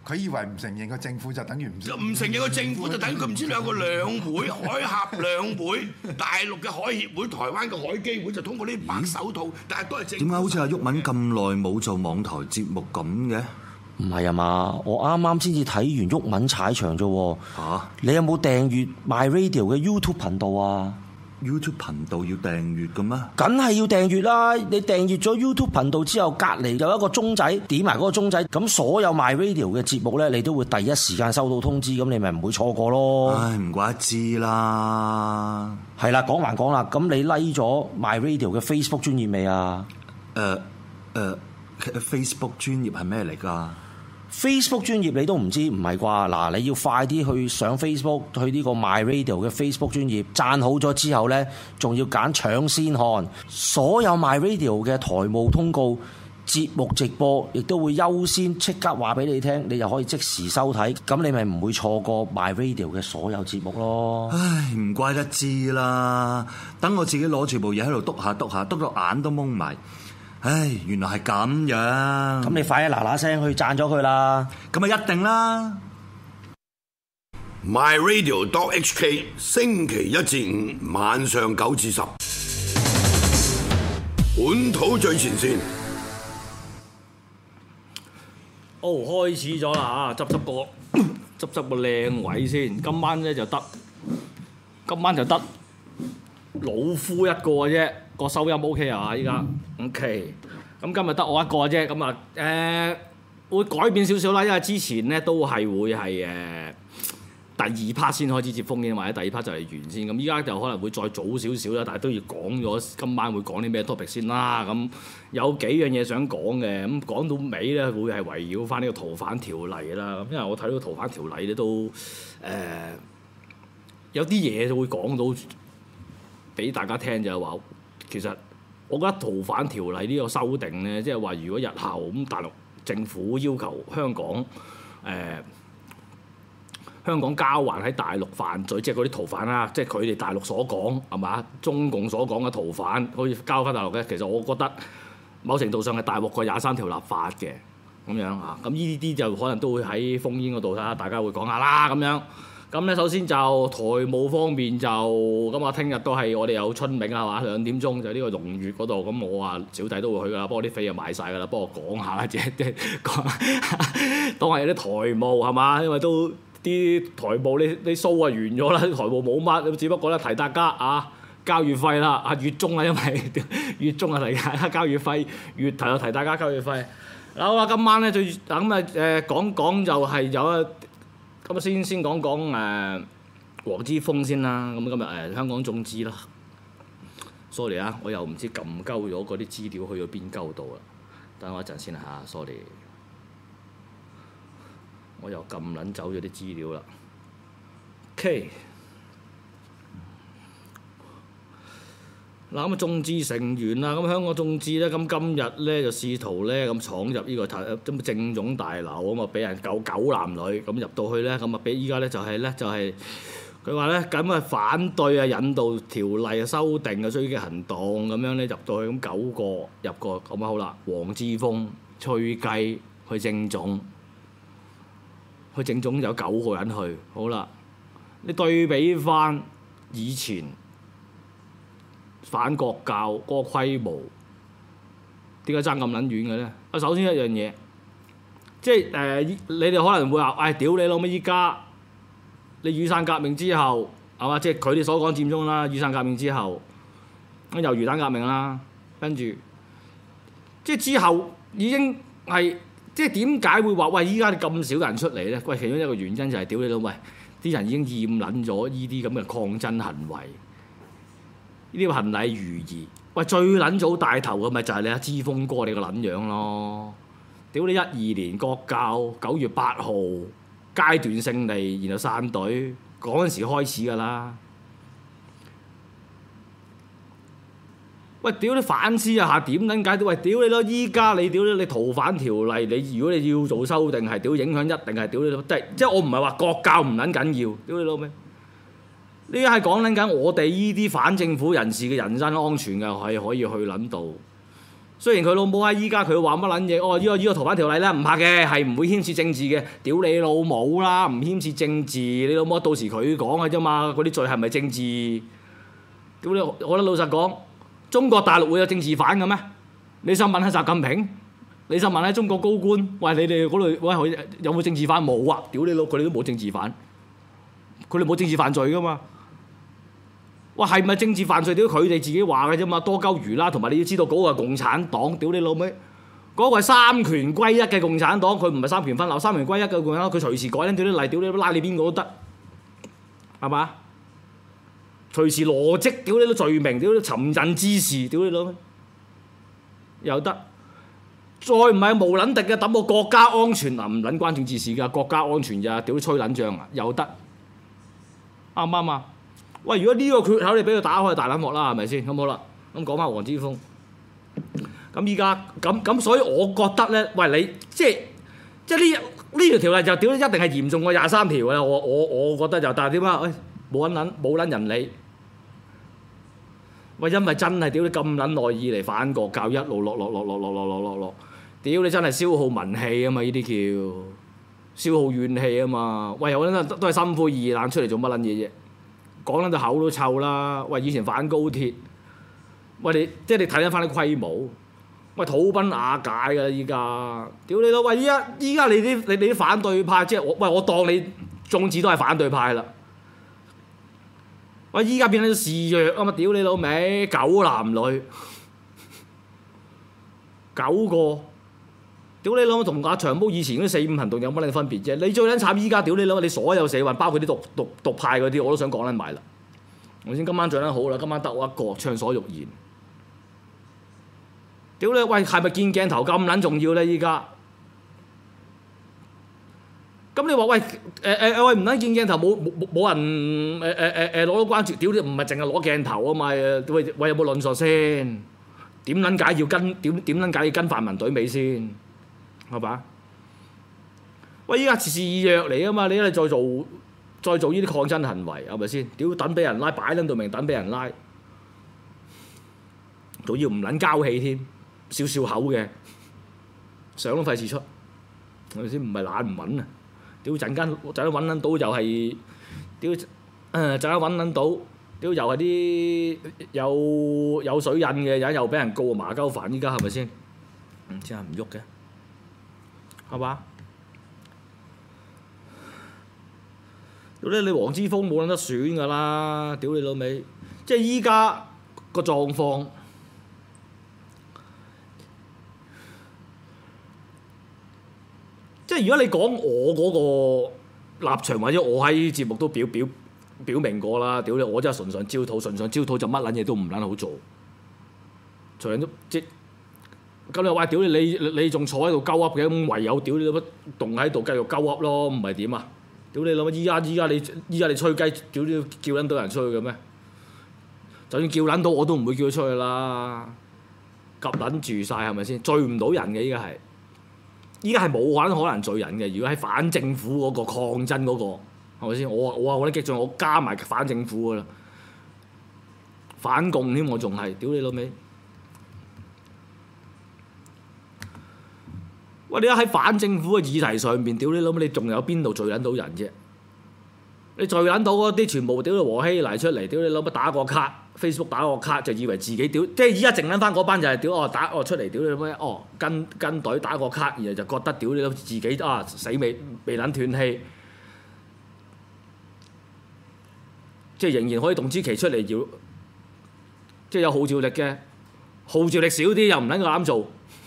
佢以為唔承認個政府就等於唔承認個政府就等於佢唔知兩個兩會，海峽兩會，大陸嘅海協會、台灣嘅海基會就通過呢啲白手套，但係都係政府。 點解好似阿毓民咁耐冇做網台節目咁嘅？ 唔係啊嘛，我啱啱先至睇完毓民踩場啫喎。你有冇訂閱 MyRadio 嘅 YouTube 頻道啊 ？YouTube 頻道要訂閱嘅咩？ 梗係要訂閱啦！你訂閱咗 YouTube 頻道之後，隔離有一個鐘仔，點埋嗰個鐘仔，咁所有 MyRadio 嘅節目咧，你都會第一時間收到通知，咁你咪唔會錯過咯。 唉，唔怪得知啦。 係啦，講還講啦，咁你 like 咗 MyRadio 嘅 Facebook 專頁未啊 ？Facebook 專頁係咩嚟㗎 ？Facebook 專頁你都唔知，唔係啩？嗱，你要快啲去上 Facebook， 去呢個 MyRadio 嘅 Facebook 專頁，讚好咗之後呢，仲要揀搶先看所有 MyRadio 嘅台務通告、節目直播，亦都會優先即刻話俾你聽，你就可以即時收睇，咁你咪唔會錯過 MyRadio 嘅所有節目咯。 唉，唔怪得知啦，等我自己攞住部嘢喺度篤下篤下，篤到眼都蒙埋。唉，原來係咁樣。 咁你快啲嗱嗱聲去讚咗佢啦。 咁啊一定啦。 MyRadio.hk 星期一至五晚上9至10，本土最前線。 開始咗啦嚇，執個靚位先。今晚咧就得老夫一個啫。個收音 OK 啊！依家 OK，咁今日得我一個啫，咁啊會改變少少啦，因為之前咧都係會係第二 part 先開始接風嘅，或者第二 part 就嚟完先。咁依家就可能會再早少少啦，但係都要講咗今晚會講啲咩 topic 先啦。咁有幾樣嘢想講嘅，咁講到尾咧會係圍繞翻呢個逃犯條例啦。咁因為我睇到逃犯條例咧都有啲嘢會講到俾大家聽，就係話。其實我覺得逃犯條例呢個修訂咧，即係話如果日後咁大陸政府要求香港交還喺大陸犯罪，即係嗰啲逃犯啦，即係佢哋大陸所講係嘛，中共所講嘅逃犯可以交翻大陸嘅。其實我覺得某程度上係大鑊過23條立法嘅咁樣啊。咁呢啲就可能都會喺烽煙嗰度睇下，大家會講下啦咁樣。咁咧，首先就台務方面就咁啊，聽日都係我哋有春茗啊嘛，2點鐘就呢個龍悅嗰度。咁我話小弟都會去噶啦，不過啲飛就賣晒噶啦。不過講下啦，即係講當係有啲台務係嘛，因為都啲台務你 show 啊完咗啦，台務冇乜，只不過咧提大家啊交月費啦，啊月中啊，因為月中啊提大家交月費，月頭又提大家交月費。好啦，今晚咧最咁啊講就係有。咁啊，先講黃之鋒先啦。咁今日香港眾志啦 ，sorry 啊，我又唔知撳鳩咗嗰啲資料去咗邊鳩度啦。等我一陣先嚇 ，sorry， 我又撳撚走咗啲資料啦。OK， 嗱咁啊，眾志成員啦，咁香港眾志咧，咁今日咧就試圖咧咁闖入呢個咁政總大樓，咁啊俾人狗男女咁入到去咧，咁啊俾依家咧就係佢話咧咁啊反對啊引渡條例嘅修訂嘅追擊行動咁樣咧入到去，咁9個入過咁啊好啦，黃之鋒、吹雞去政總有9個人去，好啦，你對比翻以前。反國教嗰個規模點解爭咁撚遠嘅咧？啊，首先一樣嘢，即係你哋可能會話，屌你老味！依家你雨傘革命之後係嘛？即係佢哋所講佔中啦，雨傘革命之後，咁又魚蛋革命啦，跟住即係之後已經係即係點解會話喂？依家你咁少人出嚟咧？喂，其中一個原因就係屌你老味！啲人已經厭撚咗依啲咁嘅抗爭行為。呢啲行禮如儀，喂最撚早帶頭嘅咪就係你阿之鋒哥你個撚樣咯！屌你12年國教9月8號階段勝利，然後散隊嗰陣時開始㗎啦。喂，屌你反思一下點撚解？喂，屌你咯！依家你屌你逃犯條例，你如果你要做修訂係屌影響一定係屌你咯，即係我唔係話國教唔撚緊要，屌你老味！呢家係講緊我哋依啲反政府人士嘅人身安全嘅，係可以去撚到雖然佢老母喺依家佢話乜撚嘢，依個逃犯條例咧唔怕嘅，係唔會牽涉政治嘅。屌你老母啦，唔牽涉政治，你老母到時佢講嘅啫嘛，嗰啲罪係咪政治？屌你，我覺得老實講，中國大陸會有政治犯嘅咩？你想問下習近平？你想問下中國高官？喂，你哋嗰度喂有冇政治犯？冇啊！屌你老，佢哋都冇政治犯，佢哋冇政治犯罪噶嘛？哇，係咪政治犯罪？屌佢哋自己話嘅啫嘛，多鳩餘啦。同埋你要知道嗰個係共產黨，屌你老味，嗰個係三權歸一嘅共產黨，佢唔係三權分立，三權歸一嘅共產黨，佢隨時改緊屌啲例，屌你拉你邊個都得，係嘛？隨時羅織，屌你都罪名，屌你尋釁滋事，屌你老味，又得。再唔係無撚敵嘅，抌個國家安全嗱，唔撚關政治事㗎，國家安全咋，屌吹撚仗啊，又得，啱唔啱啊？喂，如果呢個缺口你俾佢打開大撚鑊啦，係咪先？咁好啦，咁講翻黃之鋒，咁依家咁，所以我覺得咧，喂你即係呢條條例就屌一定係嚴重過23條嘅，我覺得就，但係點啊？喂，冇撚人理，喂，因為真係屌你咁撚耐以嚟反國教一路落，屌你真係消耗民氣啊嘛！呢啲叫消耗怨氣啊嘛！喂，我覺得都係心灰意冷出嚟做乜撚嘢啫？講撚到口都臭啦！喂，以前反高鐵，喂你即係你睇翻啲規模，喂土崩瓦解㗎啦！依家，屌你老！喂依家你啲反對派，即係我當你眾志都係反對派啦！喂依家變咗示弱啊嘛！屌你老味，9男女9個，屌你老母同阿長毛以前嗰啲4、5行動有乜撚分別啫？你最撚慘依家，屌你老母！你所有社運，包括啲獨派嗰啲，我都想講撚埋啦。我先今晚做得好啦，今晚得我一個暢所欲言。屌你，喂係咪見鏡頭咁撚重要咧？依家咁你話喂喂唔撚見鏡頭冇人攞到關注？屌你唔係淨係攞鏡頭啊嘛？喂有冇論述先？點撚解要跟點撚解要跟泛民隊尾先？係嘛？喂，依家示弱嚟啊嘛！你再做呢啲抗爭行為係咪先？屌等俾人拉，擺撚到明等俾人拉，仲要唔撚交氣添，笑口嘅，相都費事出，係咪先？唔係懶唔穩啊！屌陣間揾撚到又係，屌陣間揾撚到，屌又係啲有水印嘅人又俾人告麻鳩煩，依家係咪先？唔知係唔喐嘅。係嘛？屌你黃之鋒冇撚得選㗎啦！屌你老味，即係依家個狀況，即係如果你講我嗰個立場，或者我喺節目都表明過啦。屌你，我真係純上焦土就乜撚嘢都唔撚好做，隨人都即。咁你話屌你仲坐喺度鳩噏嘅，咁唯有屌你老乜棟喺度繼續鳩噏咯，唔係點啊？屌你老乜依家你吹雞，屌你叫撚到人出去嘅咩？就算叫撚到我都唔會叫佢出去啦，夾撚住晒係咪先？聚唔到人嘅依家係冇可能聚人嘅。如果喺反政府嗰個抗爭嗰個係咪先？我話激進，我加埋反政府㗎啦，反共添我仲係屌你老味。喂！你而家喺反政府嘅議題上邊，屌你老母！你仲有邊度聚撚到人啫？你聚撚到嗰啲全部屌你和稀泥出嚟，屌你老母打個卡 ，Facebook 打個卡就以為自己屌，即係而家剩撚翻嗰班就係屌出嚟屌你老母跟隊打個卡，然後就覺得屌你老母自己死未撚斷氣，即係仍然可以動之期出嚟要，即係有號召力嘅，號召力少啲又唔撚夠膽做。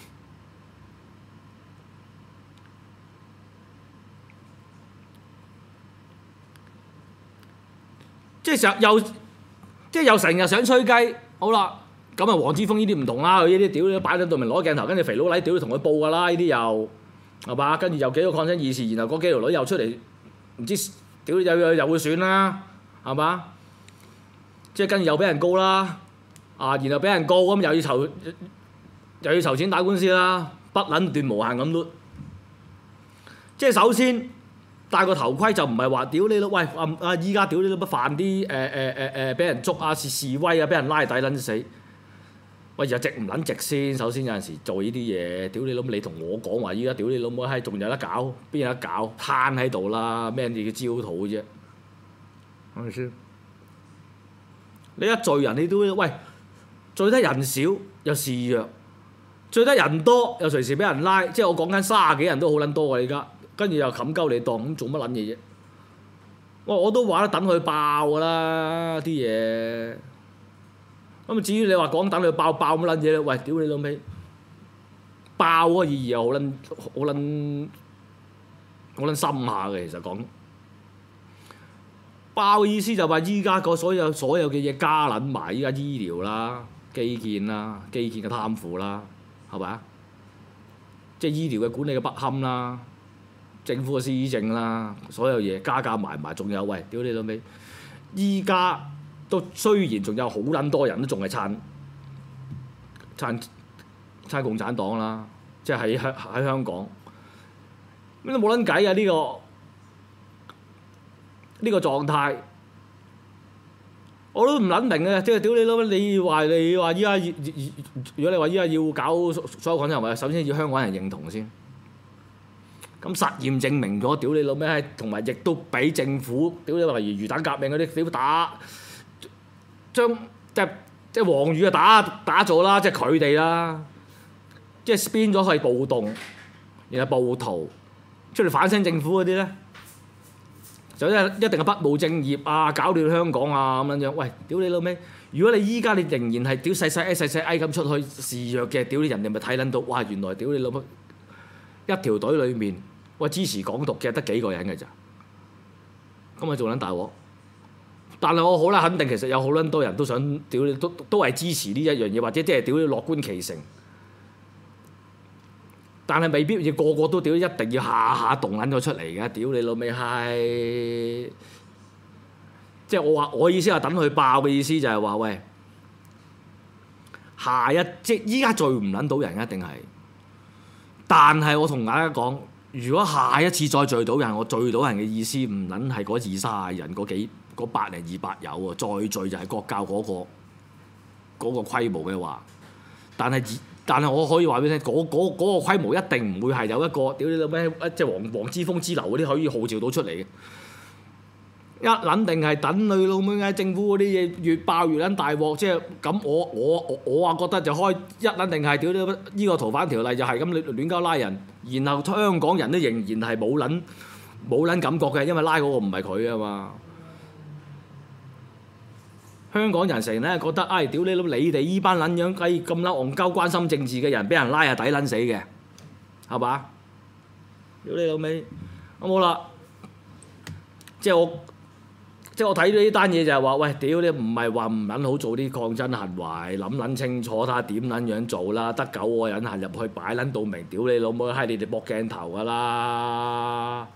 即係又成日想吹雞，好啦，咁啊黃之鋒呢啲唔同啦，佢呢啲屌你擺喺度明攞鏡頭，跟住肥佬黎屌你同佢報㗎啦，呢啲又係嘛？跟住又幾個抗爭議事，然後嗰幾條女又出嚟，唔知屌又會選啦，係嘛？即係跟住又俾人告啦，然後俾人告咁又要籌錢打官司啦，不撚斷無限咁都，即係首先。戴個頭盔就唔係話屌你咯，喂依家屌你都不犯啲俾人捉示威啊，俾人拉底撚死。 喂，又值唔撚值先？首先有陣時做呢啲嘢，屌你老母！你同我講話依家屌你老母閪，仲有得搞？邊有得搞？攤喺度啦，咩嘢叫焦土啫？係咪先？你一罪人你都喂罪得人少又示弱，罪得人多又隨時俾人拉，即係我講緊30幾人都好撚多㗎，而家跟住又冚鳩你當，咁做乜撚嘢啫？我都話得等佢爆㗎啦啲嘢。咁至於你話講等佢爆乜撚嘢咧？喂，屌你老味！爆嗰個意義又好撚深下嘅，其實講爆嘅意思就話依家個所有嘅嘢加撚埋，依家醫療啦、基建嘅貪腐啦，係咪啊？即係醫療嘅管理嘅不堪啦，政府嘅施政啦，所有嘢加埋，仲有喂，屌你老味！依家都雖然仲有好撚多人都仲係撐共產黨啦，即係喺香港，咁都冇撚計啊！呢個狀態，我都唔撚明嘅，即係屌你老母！你話依家，如果你話依家要搞所有港人，咪首先要香港人認同先。咁實驗證明咗，屌你老味，同埋亦都俾政府，屌你話例如魚蛋革命嗰啲，屌打。將即係黃宇啊打造啦，即係佢哋啦，即係編咗係暴動，然後暴徒出嚟反省政府嗰啲咧，就一定係不務正業啊，搞亂香港啊咁樣樣。喂，屌你老味！如果你依家你仍然係屌細 A 咁出去示弱嘅，屌你人哋咪睇撚到，哇！原來屌你老母一條隊裡面，喂支持港獨嘅得幾個人嘅咋？咁咪做撚大鑊！但係我好啦，肯定其實有好撚多人都想屌你，都係支持呢一樣嘢，或者即係屌你樂觀其成。但係未必要個個都屌，一定要下動撚咗出嚟嘅。屌你老味係，即係我意思係等佢爆嘅意思就係話喂，即係依家聚唔撚到人一定係。但係我同大家講，如果下一次再聚到人，我聚到人嘅意思唔撚係嗰20-30人嗰100零200有喎，再聚就係國教嗰個規模嘅話，但係我可以話俾你聽，嗰個規模一定唔會係有一個屌你老咩，即係黃之鋒之流嗰啲可以號召到出嚟嘅，一撚定係等你老妹政府嗰啲嘢越爆越撚大鑊，即係咁我話覺得就開一撚定係屌你呢個逃犯條例就係咁亂交拉人，然後香港人都仍然係冇撚感覺嘅，因為拉嗰個唔係佢啊嘛。香港人成日咧覺得，屌你老！你哋依班撚樣咁撚戇鳩關心政治嘅人，俾人拉係抵撚死嘅，係嘛？屌你老味！咁好啦，即係我睇到呢單嘢就係話，喂，屌你唔係話唔撚好做啲抗爭行為，諗撚清楚睇下點撚樣做啦，得9個人行入去擺撚到明，屌你老母閪！你哋搏鏡頭㗎啦！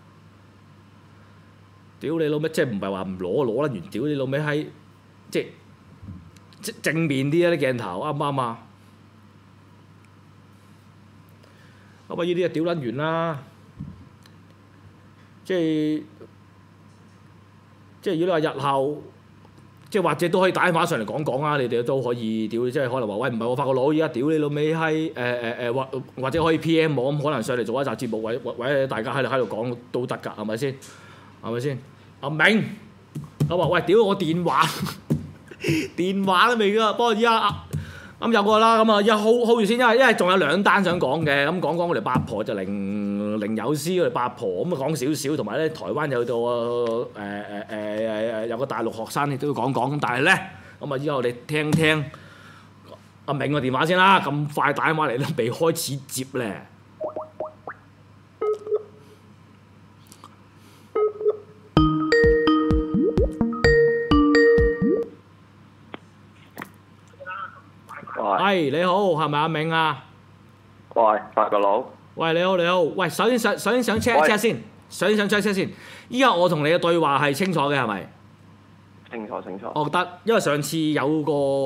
屌你老味！即係唔係話唔攞撚完？屌你老味閪！即正面啲啊啲鏡頭啱唔啱啊？咁啊！呢啲啊屌撚完啦！即係如果你話日後，即係或者都可以打電話上嚟講啊！你哋都可以屌，即係可能話喂唔係我發個腦而家屌你老味閪或者可以 PM 我咁，可能上嚟做一集節目，或者大家喺度講都得㗎，係咪先？係咪先？阿明，我話喂屌我電話。電話都未㗎，不過依家咁有個啦，咁啊一 hold 住先，因為仲有2單想講嘅，咁講我哋八婆就零有師我哋八婆，咁啊講少少，同埋咧台灣有個有個大陸學生亦都要講，咁但係咧咁啊依家我哋聽阿明個電話先啦，咁快打電話嚟都未開始接咧。喂，你好，係咪阿明啊？ 喂，發個佬。 喂，你好。喂，首先想 check 一 check 先，首先想 check 一 check 先。依家我同你嘅對話係清楚嘅，係咪？ 清楚。 我得，因為上次有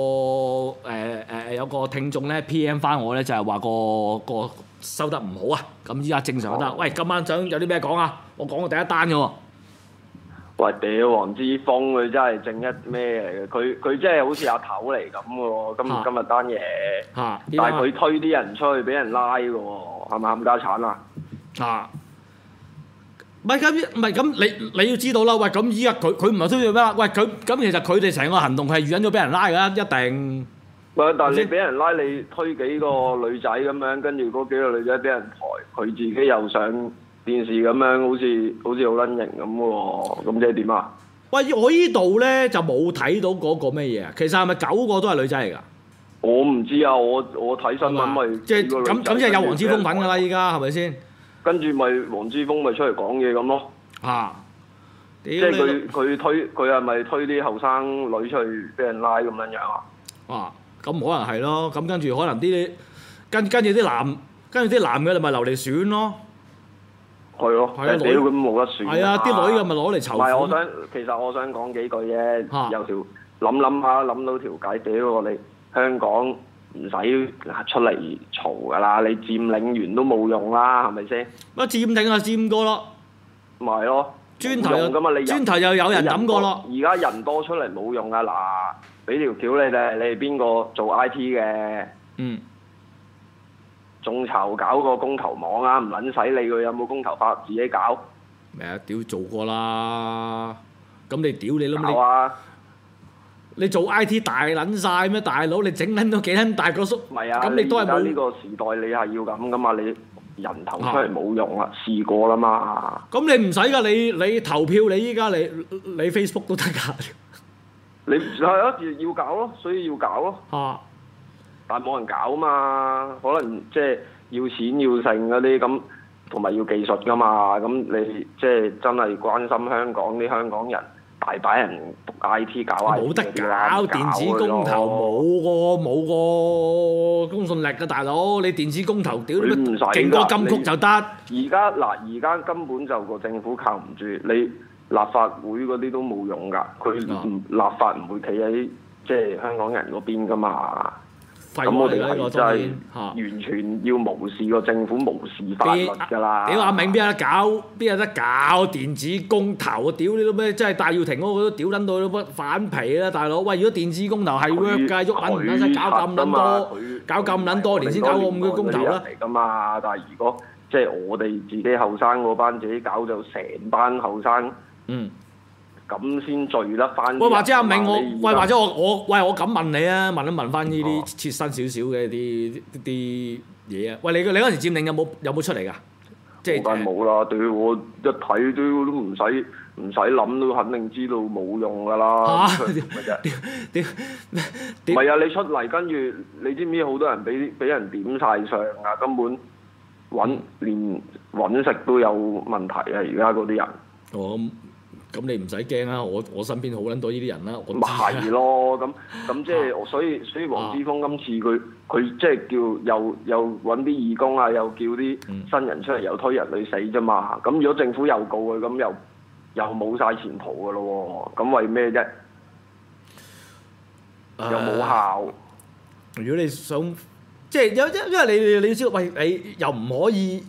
個聽眾咧 PM 翻我咧，就係話個收得唔好啊。咁依家正常得。喂，今晚想有啲咩講啊？我講過第一單嘅喎。 喂，屌黃之鋒佢真係正一咩嚟嘅？佢真係好似阿頭嚟咁嘅喎，今日單嘢。但係佢推啲人出去俾人拉嘅喎，係咪冚家產啊？ 唔係咁，你要知道啦。喂，咁依家佢唔係推咗咩啦？喂，咁其實佢哋成個行動係預緊咗俾人拉㗎，一定。喂， 但係你俾人拉，你推幾個女仔咁樣，跟住嗰幾個女仔俾人抬，佢自己又上電視咁樣，好似好撚型咁喎，咁即係點啊？ 喂，我依度咧就冇睇到嗰個咩嘢啊？其實係咪9個都係女仔嚟㗎？ 我唔知啊，我睇新聞咪即係咁即係有黃之鋒份㗎啦，依家係咪先？跟住咪黃之鋒咪出嚟講嘢咁咯。即係佢係咪推啲後生女出去俾人拉咁樣樣啊？ 咁可能係咯，咁跟住可能啲跟住啲男嘅咪留嚟選咯。 係咯，屌咁冇得選。 係啊，啲女嘅咪攞嚟籌款。 唔係，其實我想講幾句啫，有條諗下諗到條計，屌我哋香港唔使出嚟嘈㗎啦，你佔領完都冇用啦，係咪先？ 乜佔領啊佔過咯。 咪係咯， 磚頭又有人抌過咯。 而家人多出嚟冇用啊！嗱，俾條橋你哋邊個做 IT 嘅？眾籌搞個公投網啊！唔撚使理佢有冇公投法，自己搞。 咩啊？屌做過啦！咁你屌你諗你做 IT 大撚晒咩？大佬你整撚到幾撚大個叔？ 唔係啊！ 咁你都係冇。 呢個時代你係要咁噶嘛？你人頭出嚟冇用啊！試過啦嘛。 咁你唔使㗎，你投票你依家你 Facebook 都得㗎。 你係啊，要搞咯，所以要搞咯。但係冇人搞啊嘛，可能即係要錢要剩嗰啲咁，同埋要技術噶嘛。咁你即係真係關心香港啲香港人，大把人讀 IT 搞 IT 冇得搞電子公投，冇個公信力㗎大佬。你電子公投屌你乜勁過金曲就得。 而家根本就個政府靠唔住，你立法會嗰啲都冇用㗎。佢立法唔會企喺即係香港人嗰邊㗎嘛。咁我哋係真係完全要無視個政府，無視法律㗎啦！ 屌阿明邊有得搞電子公投啊！屌你都咩？真係戴耀廷嗰個都屌撚到都反皮啦，大佬！喂，如果電子公投係 work 㗎，喐撚唔撚使搞咁撚多，搞咁撚多年先搞個咁嘅公投啦！ 嚟㗎嘛！但係如果即係我哋自己後生嗰班自己搞，就成班後生。咁先聚得翻。 喂，或者阿明或者我咁問你啊，問翻呢啲切身少少嘅啲嘢啊。喂，你嗰陣時佔領有冇出嚟㗎？即係冇啦，對我一睇都唔使諗都肯定知道冇用㗎啦。唔係啊！你出嚟跟住，你知唔知好多人俾人點晒相啊？根本連揾食都有問題啊！而家嗰啲人。 咁你唔使驚啦，我身邊好撚多呢啲人啦。 咪係咯，咁即係所以黃之鋒今次佢即係叫又揾啲義工啊，又叫啲新人出嚟，又推人去死啫嘛。咁如果政府又告佢，咁又冇晒前途噶咯喎。咁為咩啫？又冇效。 如果你想即係因為你要知道，喂你又唔可以。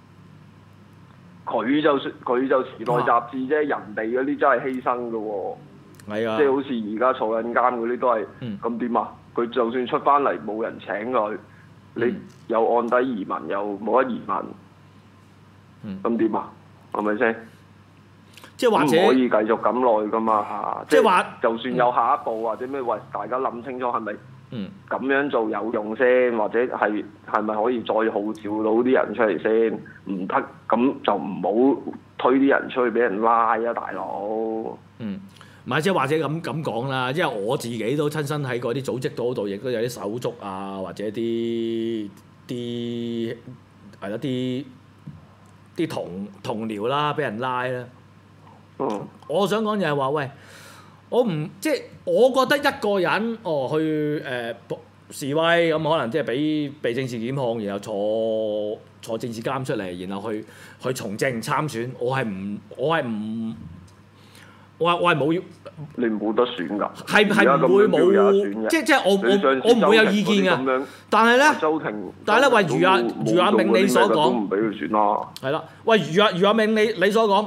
佢就時代雜誌啫，人哋嗰啲真係犧牲㗎喎。係啊，即係好似而家坐緊監嗰啲都係。咁點啊？佢就算出翻嚟冇人請佢，你又案底移民又冇得移民。咁點啊？係咪先？即係或者唔可以繼續咁耐㗎嘛？即係話，就算有下一步或者咩，喂，大家諗清楚係咪？咁樣做有用先，或者係咪可以再號召到啲人出嚟先？唔得，咁就唔好推啲人出去俾人拉啊，大佬。唔係即係或者咁講啦，因為我自己都親身喺嗰啲組織度，亦都有啲手足啊，或者啲係咯啲同僚啦，俾人拉啦。我想講就係話，喂。我覺得一個人去示威咁，可能即係被政治檢控，然後坐政治監出嚟，然後去從政參選，我係冇要。 你冇得選㗎。係唔會冇，即係我唔會有意見㗎。但係咧，喂，如阿明你所講， 都唔俾佢選啦。 係啦，喂，如阿明你所講。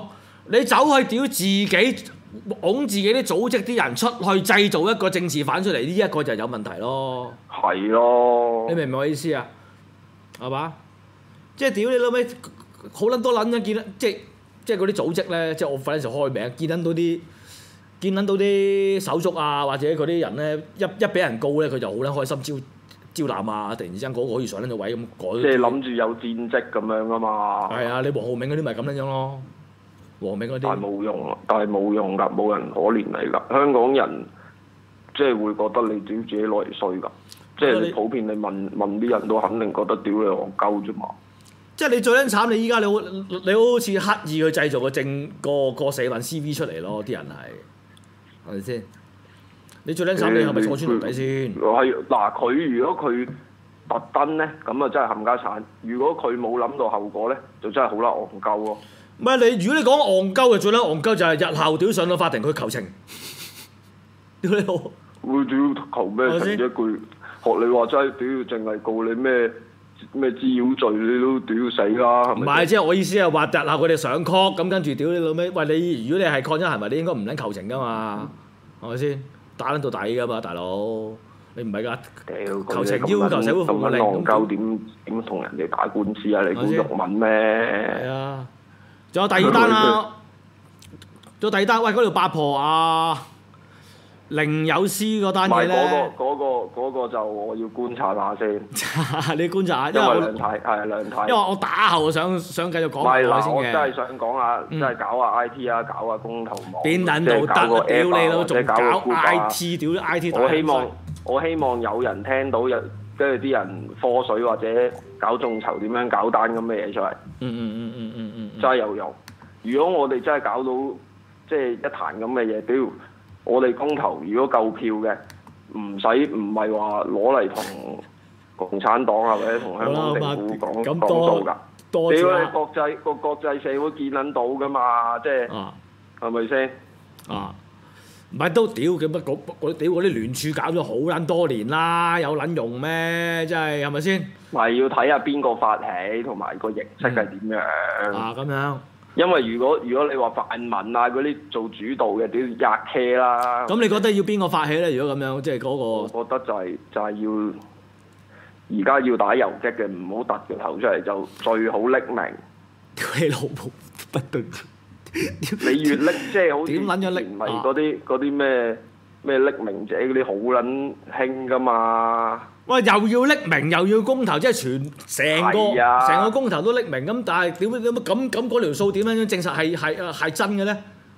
你走去屌自己，擁自己啲組織啲人出去製造一個政治犯出嚟，呢一個就有問題咯。 係咯。 你明唔明我意思啊？係嘛？即係屌你老味，好撚多撚嘅見得，即係嗰啲組織咧，即係我嗰陣時開名，見撚到啲手足啊，或者嗰啲人咧，一俾人告咧，佢就好撚開心招攬啊！突然之間嗰個可以上撚到位咁改。 即係諗住有戰績咁樣啊嘛。 係啊，你黃浩銘嗰啲咪咁樣咯。黃銘嗰啲。 但係冇用㗎，冇人可憐你㗎。香港人即係會覺得你屌自己攞嚟衰㗎。即係你普遍你問啲人都肯定覺得屌你戇鳩啫嘛。即係你最撚慘，你依家你好似刻意去製造個社運 CV 出嚟咯，啲人係咪先？你最撚慘，你係咪坐穿龍底先？ 係嗱，佢如果佢特登咧，咁啊真係冚家鏟；如果佢冇諗到後果咧，就真係好啦戇鳩咯。 唔係你，如果你講戇鳩嘅最撚戇鳩就係日後屌上到法庭佢求情，屌你老！ 會屌求咩情一句？學你話齋，屌淨係告你咩滋擾罪，你都屌死啦！ 唔係，即係我意思係話日後佢哋上 court， 咁跟住屌你老味，喂你如果你係抗爭行為，你應該唔撚求情噶嘛，係咪先？打撚到底噶嘛，大佬，你唔係㗎？求情要求社會服務令， 咁戇鳩點同人哋打官司啊？你估肉文咩？ 係啊，仲有第二單啦，喂嗰條八婆啊！凌友詩嗰單嘢咧， 嗰個就我要觀察下先。 你觀察下， 因為兩睇。 因為我打後想繼續講埋先嘅。 我真係想講下，真係搞下 IT 啊，搞下公投網。 邊撚度得？屌你老，仲搞 IT？ 屌 IT！ 我希望有人聽到，跟住啲人科水或者搞眾籌點樣搞單咁嘅嘢出嚟。真係有用。如果我哋真係搞到即係一壇咁嘅嘢，屌！我哋公投如果夠票嘅，唔係話攞嚟同共產黨啊或者同香港政府講數㗎。屌你國際社會見撚到㗎嘛，即係係咪先？ 唔係都屌嘅乜？屌嗰啲聯署搞咗好撚多年啦，有撚用咩？真係係咪先？ 咪要睇下邊個發起同埋個形式係點樣。 咁樣。因為如果你話泛民啊嗰啲做主導嘅，屌壓車啦。 咁你覺得要邊個發起咧？如果咁樣，即係嗰個。 我覺得就係要而家要打遊擊嘅，唔好突個頭出嚟，就最好匿名。 屌你老母不對！ 你越匿即係好似點撚咗匿？唔係嗰啲咩匿名者嗰啲好撚興㗎嘛。 喂，又要匿名又要公投，即係成個公投都匿名咁，但係點咁嗰條數點樣證實係真嘅咧？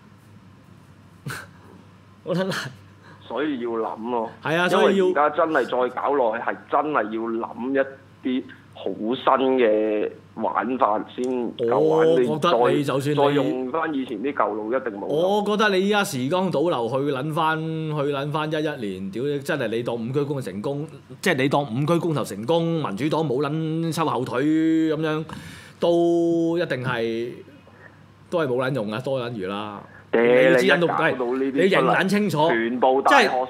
我覺得難， 所以要諗咯。 係啊，所以要而家真係再搞落去，係真係要諗一啲好新嘅玩法先夠玩。 我覺得你就算再用翻以前啲舊路，一定冇。 我覺得你依家時光倒流去撚翻11年，屌真係你當五區公投成功，即係你當五區公投成功，民主黨冇撚收後腿咁樣，都一定係都係冇撚用啊，多撚餘啦。你知撚到你認撚清楚， 全部大學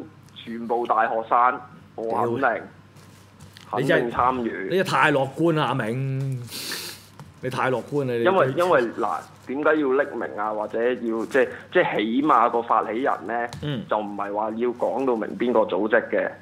生，我肯定參與。 你太樂觀啦，阿明，你太樂觀啦！ 因為嗱，點解要匿名啊？或者要即係起碼個發起人咧，就唔係話要講到明邊個組織嘅。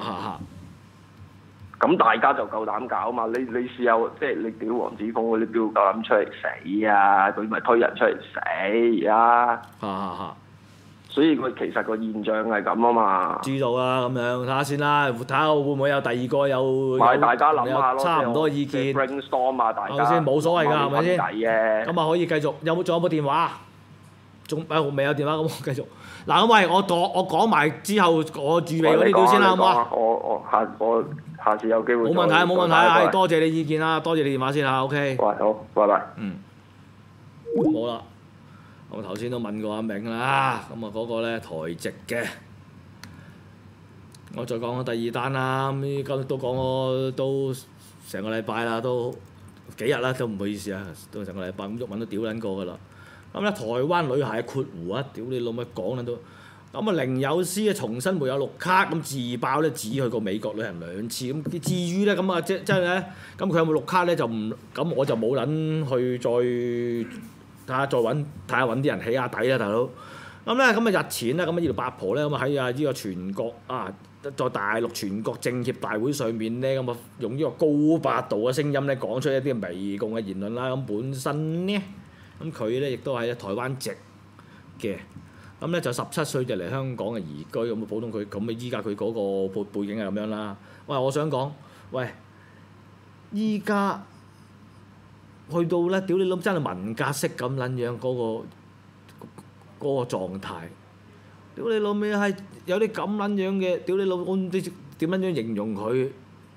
咁大家就夠膽搞嘛？你試下，即係你屌黃子峰嗰啲，邊個夠膽出嚟死啊？佢咪推人出嚟死而家。所以佢其實個現象係咁啊嘛。 知道啦，咁樣睇下先啦，睇下會唔會有第二個有大家諗下咯， 差唔多意見。 brainstorm 啊，大家先冇所謂㗎，係咪先？咁啊可以繼續，仲有冇電話？未有電話，咁我繼續。嗱咁喂，我講埋之後，我預備嗰啲料先啦，好唔好啊？ 我下次有機會。 冇問題，多謝你意見啦，多謝你電話先啦 ，OK。 喂，好，拜拜。 冇啦。我頭先都問過阿明啦，咁啊嗰個咧台籍嘅，我再講第二單啦。咁依家都講咗都成個禮拜啦，都幾日啦，都唔好意思啊，都成個禮拜咁鬱文都屌撚過噶啦。咁咧台灣女孩括弧啊，屌你老味講撚都。咁啊凌友詩啊重新沒有綠卡，咁自爆咧只去過美國旅行2次。咁至於咧咁啊即係咧，咁佢有冇綠卡咧就唔，咁我就冇撚去再睇下揾啲人起下底啦，大佬。咁咧咁啊日前咧咁啊呢條八婆咧咁啊喺呢個全國在大陸全國政協大會上面咧咁啊用呢個高八度嘅聲音咧講出一啲媚共嘅言論啦。咁本身咧咁佢咧亦都係台灣籍嘅。咁咧就17歲就嚟香港嘅移居，咁啊普通佢咁啊依家佢嗰個背景係咁樣啦。喂，我想講，喂，依家去到咧，屌你諗真係文革式咁撚樣嗰個狀態，屌你老味係有啲咁撚樣嘅，屌你老我唔知點撚樣形容佢。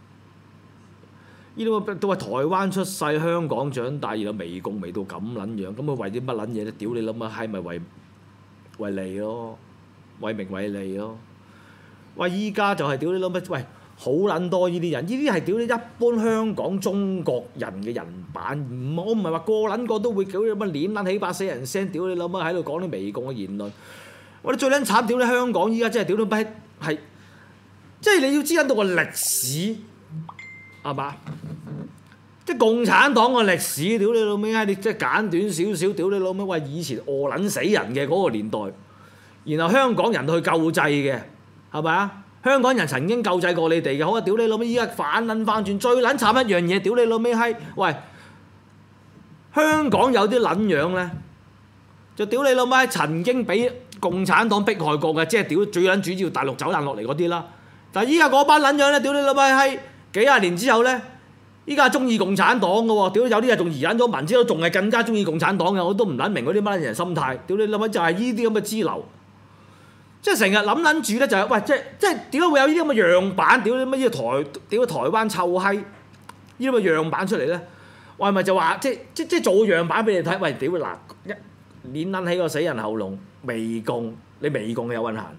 呢啲都係台灣出世、香港長大，然後媚共媚到咁撚樣，咁佢為啲乜撚嘢咧？屌你諗下係咪為利咯，為名為利咯。喂，依家就係屌你老味，喂，好撚多呢啲人，呢啲係屌你一般香港中國人嘅人版，我唔係話個撚個都會屌你乜撚撚起把死人聲，屌你老母喺度講啲媚共嘅言論。我哋最撚慘，屌你香港依家真係屌你閪係，即係你要知緊到個歷史係嘛？即係共產黨嘅歷史，屌你老味閪！你即係簡短少少，屌你老味！喂，以前餓撚死人嘅嗰個年代，然後香港人去救濟嘅，係咪啊？香港人曾經救濟過你哋嘅，好啊！屌你老味！依家反撚翻轉，最撚慘一樣嘢，屌你老味閪！喂，香港有啲撚樣咧，就屌你老味，曾經俾共產黨迫害過嘅，即係屌最撚主要大陸走難落嚟嗰啲啦。但係依家嗰班撚樣咧，屌你老味閪！幾廿年之後咧。依家中意共產黨嘅喎，屌有啲人仲移撚咗民，之後仲係更加中意共產黨嘅，我都唔撚明嗰啲乜人心態。屌你諗下就係呢啲咁嘅支流，即係成日諗撚住咧就係、是、喂，即係點解會有呢啲咁嘅樣板？屌你乜嘢台灣臭閪呢啲咁嘅樣板出嚟咧？我係咪就話即做樣板俾你睇？喂，屌嗱一捻撚起個死人喉嚨，媚共你媚共有運行，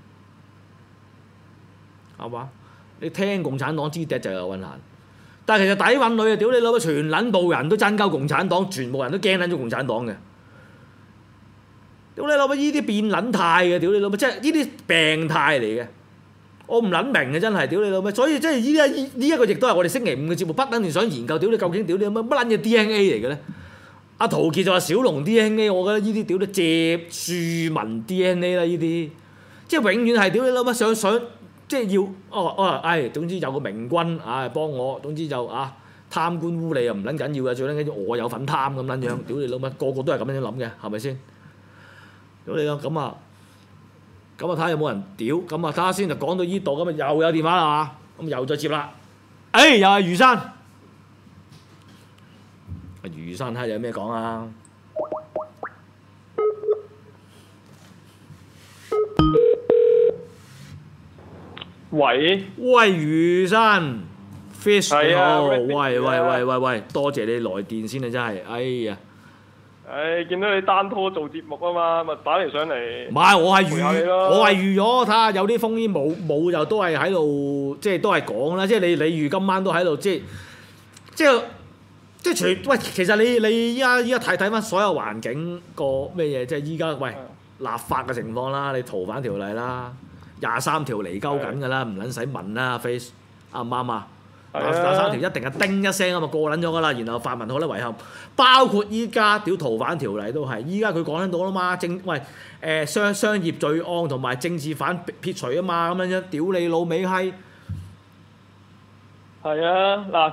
係嘛？你聽共產黨支笛就有運行。但係其實底蘊裏啊，屌你老母，全撚部人都爭鳩共產黨，全部人都驚撚咗共產黨嘅。屌你老母，依啲變撚態嘅，屌你老母，即係依啲病態嚟嘅。我唔撚明嘅真係，屌你老母。所以即係呢一個亦都係我哋星期五嘅節目，不等於想研究，屌你究竟屌你乜撚嘢 DNA 嚟嘅咧？阿陶傑就話小龍 DNA， 我覺得呢啲屌你謝樹文 DNA 啦，呢啲即係永遠係屌你老母想。即係要總之有個明君幫我，總之就貪官污吏又唔撚緊要嘅，最撚緊要我有份貪咁撚樣，屌你老母，個個都係咁樣諗嘅，係咪先？屌你咯，咁啊睇下有冇人屌，咁啊睇下先就講到呢度，咁啊又有電話啦嘛，咁又再接啦，又係余生，余生睇下有咩講啊？ 喂， 余生 ，Fish 你好，喂，多謝你來電先啊，真係，哎呀， 見到你單拖做節目啊嘛，咪打嚟上嚟。唔係，我係預咗，睇下有啲風煙冇就都係喺度，即係都係講啦，即係你預今晚都喺度，即係喂，其實你依家睇翻所有環境個咩嘢，即係依家喂立法嘅情況啦，你逃犯條例啦。23條嚟鳩緊㗎啦，唔撚使問啦 ，Face 啱唔啱啊？23條一定係叮一聲啊嘛，過撚咗㗎啦。然後泛民好得遺憾，包括依家屌逃犯條例都係，依家佢講緊到啦嘛，商業罪案同埋政治犯撇除啊嘛，咁樣屌你老味閪。 係啊，嗱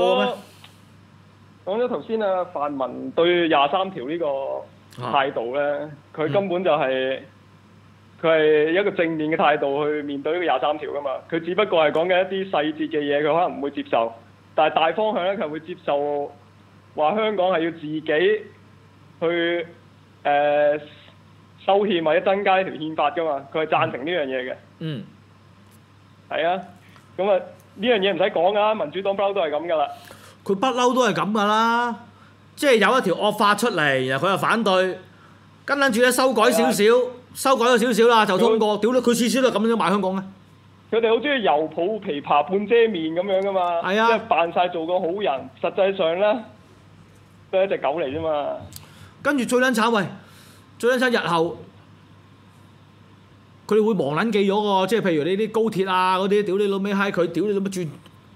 講咗頭先啊，泛民對23條呢個態度咧，佢根本就係。佢係一個正面嘅態度去面對呢個23條㗎嘛，佢只不過係講緊一啲細節嘅嘢，佢可能唔會接受，但係大方向咧佢會接受話香港係要自己去修憲或者增加呢條憲法㗎嘛，佢係贊成呢樣嘢嘅。嗯。係啊，咁啊呢樣嘢唔使講㗎，民主黨不嬲都係咁㗎啦。 佢不嬲都係咁㗎啦，即係有一條惡法出嚟，然後佢又反對，跟住咧修改少少。修改咗少少啦，就通過。屌你，佢次次都係咁樣賣香港嘅。 佢哋好中意油抱琵琶半遮面咁樣噶嘛，係啊，即係扮晒做個好人，實際上咧都係一隻狗嚟啫嘛。 跟住最撚慘，最撚慘日後佢哋會忘撚記咗喎，即係譬如你啲高鐵啊嗰啲，屌你老味閪佢，屌你老乜轉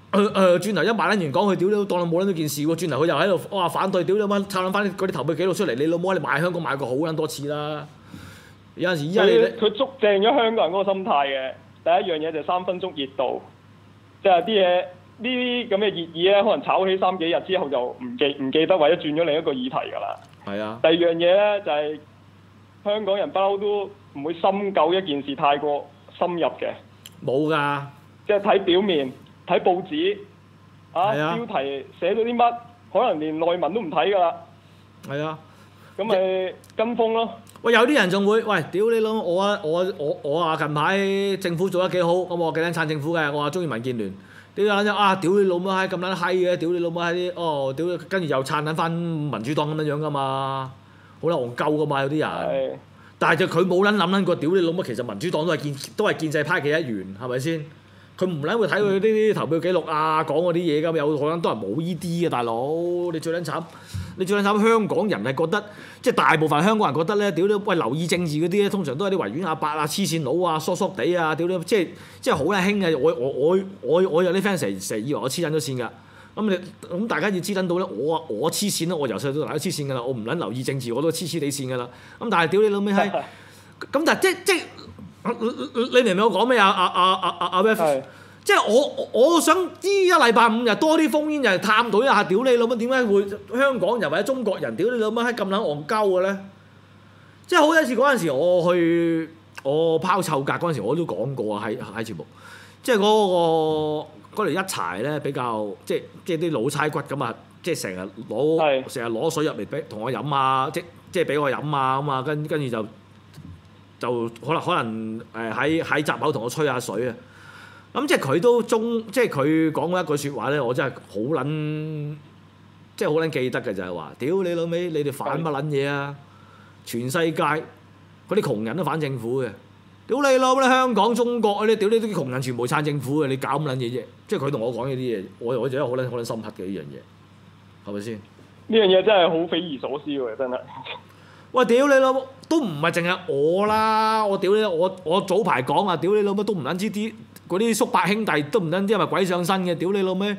轉頭一萬撚元講佢屌你，當你冇撚到件事喎。轉頭佢又喺度哇反對，屌你媽，抄撚翻嗰啲投票記錄出嚟，你老母你賣香港賣過好撚多次啦。有陣時依家佢捉正咗香港人嗰個心態嘅。第一樣嘢就3分鐘熱度，即係啲嘢呢啲咁嘅熱議咧，可能炒起3幾日之後就唔記得，或者轉咗另一個議題㗎啦。 係啊。 第二樣嘢咧就係香港人不嬲都唔會深究一件事太過深入嘅。冇㗎，即係睇表面。睇報紙標題寫咗啲乜，可能連內文都唔睇㗎啦。係啊，咁咪跟風咯。喂，有啲人仲會喂屌你老母！我啊近排政府做得幾好，咁我幾撚撐政府嘅，我話中意民建聯。屌你老母閪咁撚閪嘅，屌你老母閪啲屌，跟住又撐緊翻民主黨咁樣㗎嘛，好撚戇鳩㗎嘛有啲人。但係就佢冇諗過，屌你老母，其實民主黨都係建制派嘅一員，係咪先？佢唔撚會睇佢啲投票記錄啊，講嗰啲嘢㗎，有好撚多人冇依啲嘅大佬，你最撚慘，香港人係覺得，即係大部分香港人覺得咧，屌你喂留意政治嗰啲咧，通常都係啲維園阿伯啊、黐線佬啊、疏疏地啊，屌你即係好撚興嘅。我有啲 friend 成日以為我黐撚咗線㗎，咁大家要知撚到咧，我黐線啦，我由細到大都黐線㗎啦，我唔撚留意政治我都黐黐地線㗎啦。咁但係屌你老味係，咁但係即你明唔明我講咩啊？阿 Ref， 即係我想呢一禮拜5日多啲烽煙，就係探討一下，屌你老母點解會香港人或者中國人屌你老母喺咁撚戇鳩嘅咧？即係好有一次嗰陣時，我拋臭格嗰陣時，我都講過啊，喺節目，即係嗰條一柴咧比較即係啲老差骨咁啊，即係成日攞水入嚟俾同我飲啊，即係俾我飲啊咁啊，跟住就可能喺閘口同我吹下水啊！咁即係佢都即係佢講過一句説話咧，我真係好撚記得嘅就係話：屌你老味，你哋反乜撚嘢啊？全世界嗰啲窮人都反政府嘅，屌你老母！香港、中國嗰啲，屌你啲窮人全部撐政府嘅，你搞乜撚嘢啫？即係佢同我講呢啲嘢，我覺得好撚深刻嘅呢樣嘢，係咪先？呢樣嘢真係好匪夷所思喎！真係。喂，屌你老母，都唔係淨係我啦！我屌你，我早排講啊，屌你老母都唔撚知啲嗰啲叔伯兄弟都唔撚知係咪鬼上身嘅，屌你老母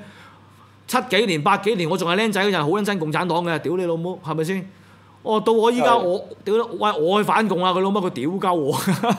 ！7幾年、8幾年，我仲係僆仔嗰陣，好撚憎共產黨嘅，屌你老母，係咪先？到我依家屌你，喂，我去反共啊！佢老母佢屌鳩我，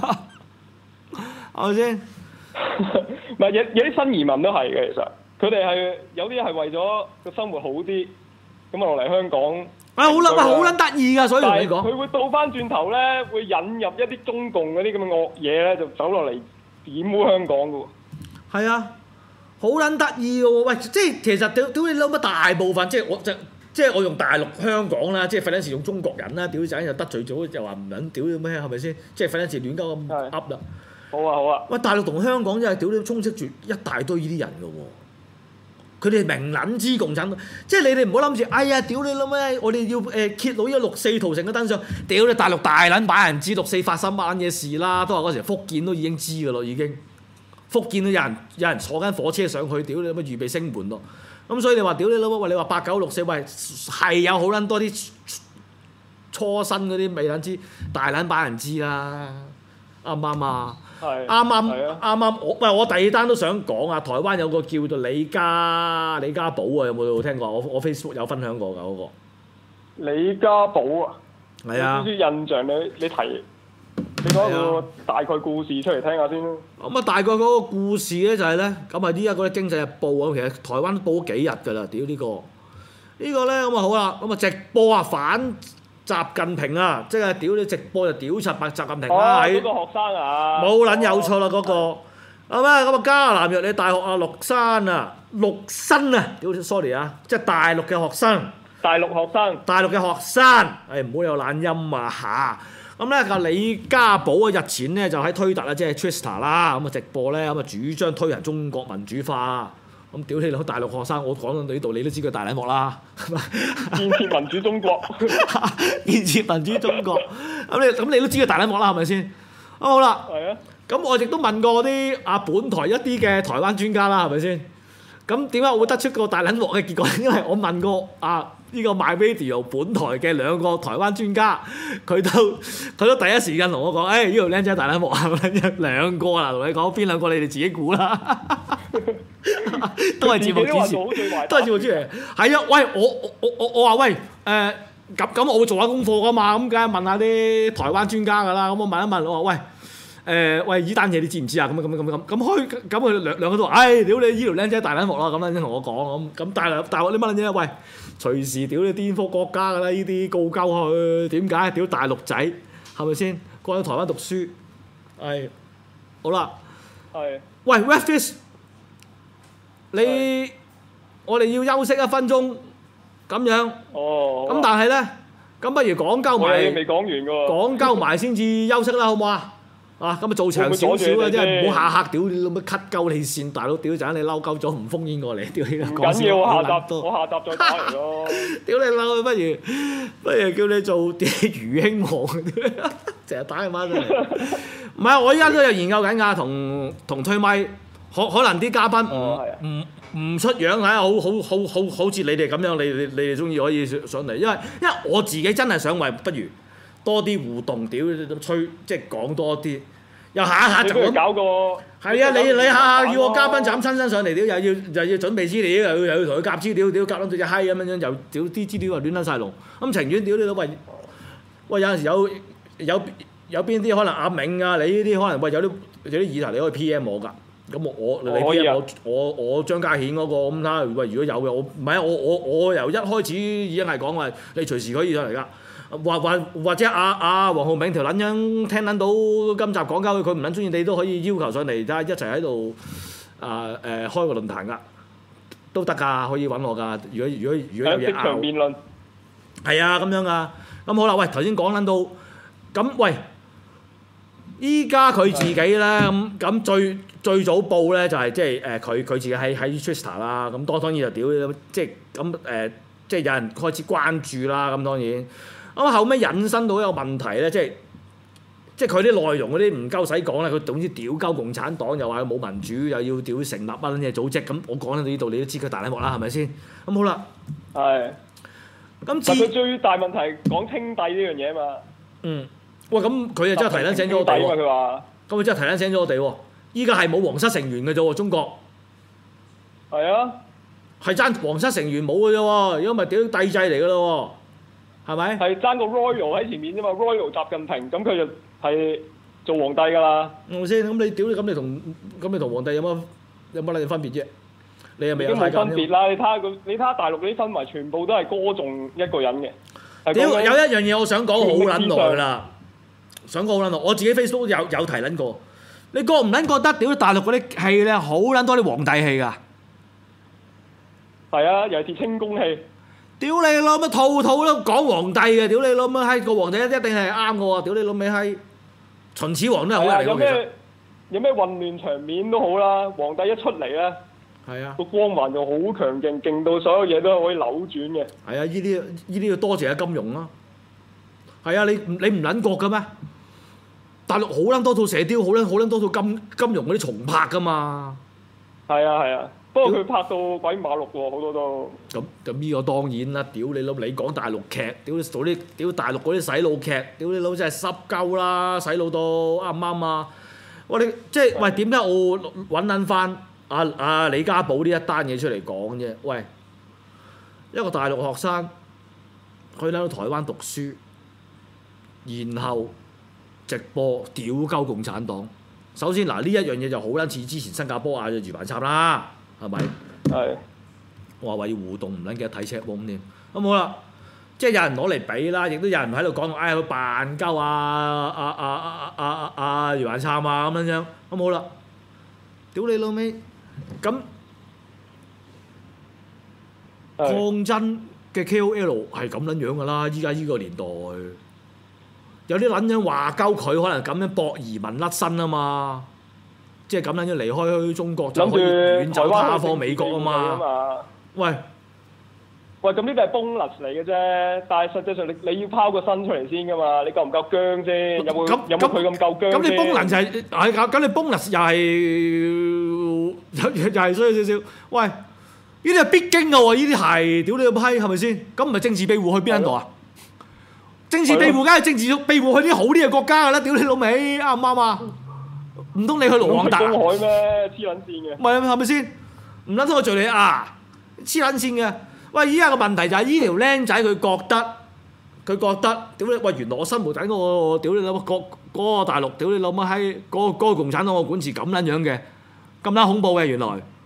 係咪先？唔係有啲新移民都係嘅，其實佢哋係有啲係為咗個生活好啲，咁啊落嚟香港。好撚得意㗎，所以同你講，佢會倒翻轉頭咧，會引入一啲中共嗰啲咁嘅惡嘢咧，就走落嚟玷污香港㗎喎。係啊，好撚得意㗎喎！喂，即係其實屌你老母大部分，即係我用大陸香港啦，即係費撚事用中國人啦，屌仔又得罪咗，又話唔撚屌你咩？係咪先？即係費撚事亂鳩咁噏啦。好啊！喂，大陸同香港真係屌你充斥住一大堆呢啲人㗎喎。佢哋明撚知共產黨，即係你哋唔好諗住，哎呀，屌你老咩！我哋要揭露呢個6·4屠城嘅真相。屌你大陸大撚把人知6·4發生乜嘢事啦，都話嗰時福建都已經知㗎咯，已經福建都有人坐緊火車上去，屌你老咩預備升門咯。咁所以你話屌你老母，喂你話8·9、6·4，喂係有好撚多啲初生嗰啲未撚知，大撚把人知啦，啱唔啱啊？啱，我第二單都想講啊！台灣有個叫做李家寶啊，有冇聽過？我 Facebook 有分享過㗎嗰個。李家寶啊，係啊，有啲印象你提，你講個大概故事出嚟聽下先咯。咁啊，大概嗰個故事咧就係咧，咁啊依家嗰啲《經濟日報》啊，其實台灣都報咗幾日㗎啦，屌呢個咧咁啊好啦，咁啊直播啊反習近平啊，即係屌你直播就屌柒白習近平啦！嗰個學生啊，冇撚有錯啦嗰個，係咪咁啊？迦南藥理大學啊，陸生啊，屌 sorry 啊，即係大陸嘅學生，大陸嘅學生，唔好有懶音啊嚇！咁咧個李家寶啊，日前咧就喺推特啊，即係 Twitter 啦，咁啊直播咧，咁啊主張推行中國民主化。咁屌你老大陸學生，我講到呢度，你都知佢大禮幕啦，係咪？建設民主中國，建設民主中國。咁你都知佢大禮幕啦，係咪先？好啦，係啊。咁我亦都問過啲本台一啲嘅台灣專家啦，係咪先？咁點解我會得出個大禮幕嘅結果？因為我問過呢個 MyRadio 本台嘅2個台灣專家，佢都第一時間同我講，呢條僆仔大禮幕啊，2個啦，同你講邊2個你哋自己估啦。 都係節目主持，都係節目主持。係啊，喂，我話喂咁我會做下功課噶嘛，咁梗係問下啲台灣專家噶啦。咁我問一問我話喂呢單嘢你知唔知啊？咁佢兩個都話，屌你呢條僆仔大撚鑊啦，咁樣先同我講咁但係你乜撚嘢？喂，隨時屌你顛覆國家噶啦，呢啲告鳩佢點解？屌大陸仔係咪先？過去台灣讀書係好啦。係。喂 Redfish 我哋要休息1分鐘咁樣。哦。咁但係咧，咁不如講鳩埋。 未講完㗎喎。 講鳩埋先至休息啦，好唔好啊？咁啊做長少少嘅啫，唔好下屌你老母 cut 鳩你線，大佬屌陣你嬲鳩咗唔封煙過嚟，屌你啦！ 唔緊要，我下集再打嚟咯。 屌你嬲，不如叫你做啲魚興王，成日打佢媽出嚟。唔係，我依家都有研究緊㗎，同推咪，可能啲嘉賓唔出樣睇下，好似你哋咁樣，你哋中意可以上嚟，因為我自己真係想為不如多啲互動，屌吹即係講多啲。又下就咁搞個係啊！你下下要個嘉賓就咁親身上嚟，屌又要準備資料，又要同佢夾資料，屌夾撚到隻閪咁樣，又屌啲資料又亂撚晒龍，咁情願屌你都喂有陣時有邊啲可能阿銘啊，你呢啲可能喂有啲議題你可以 PM 我㗎，咁你 PM 我張家顯嗰個咁啦，喂如果有嘅我唔係我由一開始已經係講話你隨時可以上嚟㗎。或者黃浩銘條撚樣聽撚到今集講交佢唔撚中意你都可以要求上嚟，睇下一齊喺度開個論壇㗎，都得㗎，可以揾我㗎。如果有嘢即場辯論係啊咁樣㗎。咁好啦，喂頭先講撚到咁，喂依家佢自己咧咁最早報咧就係即係佢自己喺 Twitter 啦，咁當然就屌即係咁即係有人開始關注啦，咁當然。咁後尾引申到一個問題咧，即係佢啲內容嗰啲唔鳩使講啦，佢總之屌鳩共產黨，又話佢冇民主，又要屌成立乜撚嘢組織，咁我講到呢度你都知佢大禮幕啦，係咪先？咁好啦。係。咁佢最大問題講稱帝呢樣嘢啊嘛。 嗯。喂，咁佢就真係提撚醒咗我哋喎。 佢話。 咁佢真係提撚醒咗我哋喎。依家係冇皇室成員嘅啫喎，中國。 係啊。 係爭皇室成員冇嘅啫喎，如果咪屌帝制嚟嘅咯喎。係咪？係爭個 Royal 喺前面啫嘛 ，Royal 習近平，咁佢就係做皇帝㗎啦。 係咪先？咁你屌你咁你同皇帝有乜撚嘢分別啫？你又未有太監。 冇分別啦！你睇下大陸嗰啲氛圍，全部都係歌頌一個人嘅。 屌有一樣嘢我想講好撚耐啦，想講好撚耐。我自己 Facebook 有提撚過。你覺唔撚覺得屌大陸嗰啲戲咧好撚多啲皇帝戲㗎？ 係啊，尤其是清宮戲。 屌你老母，套套都講皇帝嘅，屌你老母閪個皇帝一定係啱嘅喎，屌你老味閪，秦始皇都係好人嚟嘅。 有咩混亂場面都好啦，皇帝一出嚟咧，係啊，個光環就好強勁，勁到所有嘢都可以扭轉嘅。係啊， 呢啲要多謝阿金庸啦。係啊，你唔撚覺嘅咩？大陸好撚多套射雕，好撚多套金庸嗰啲重拍㗎嘛。 係啊係啊。不過佢拍到鬼馬六喎，好多都。 咁呢個當然啦，屌你老！你講大陸劇，屌大陸嗰啲洗腦劇，屌你老真係濕鳩啦，洗腦到啱唔啱啊？喂，點解我揾撚翻阿李家寶呢一單嘢出嚟講啫？喂，一個大陸學生去到台灣讀書，然後直播屌鳩共產黨。首先嗱，呢一樣嘢就好撚似之前新加坡嘅魚板參啦。係咪？係。我話要互動，唔撚記得睇 check room 添。咁好啦，即係有人攞嚟比啦，亦都有人喺度講到，佢扮鳩余環參啊咁樣。咁好啦，屌你老味！咁抗爭嘅 KOL 係咁撚樣㗎啦，依家依個年代，有啲撚樣話鳩佢，可能咁樣搏移民甩身啊嘛。即係咁樣要離開中國就可以遠走他方美國啊嘛！喂， 咁呢啲係 bonus 嚟嘅啫，但係實際上你要拋個身出嚟先㗎嘛，你夠唔夠薑先？有冇佢咁夠薑？ 咁你 bonus 就係咁你 bonus 又係衰少少。喂，呢啲係必經㗎喎，呢啲係屌你個閪係咪先？咁唔係政治庇護去邊度啊？政治庇護梗係政治庇護去啲好啲嘅國家㗎啦！屌你老味啱唔啱啊？唔通你去盧旺達？ 公海咩？黐撚線嘅。 唔係係咪先？ 唔撚通我敍利亞黐撚線嘅。喂，依家個問題就係依條僆仔佢覺得，屌你喂，原來我心目底嗰個屌你老母嗰個大陸，屌你老母閪嗰個共產黨嘅管治咁撚樣嘅，咁撚恐怖嘅原來。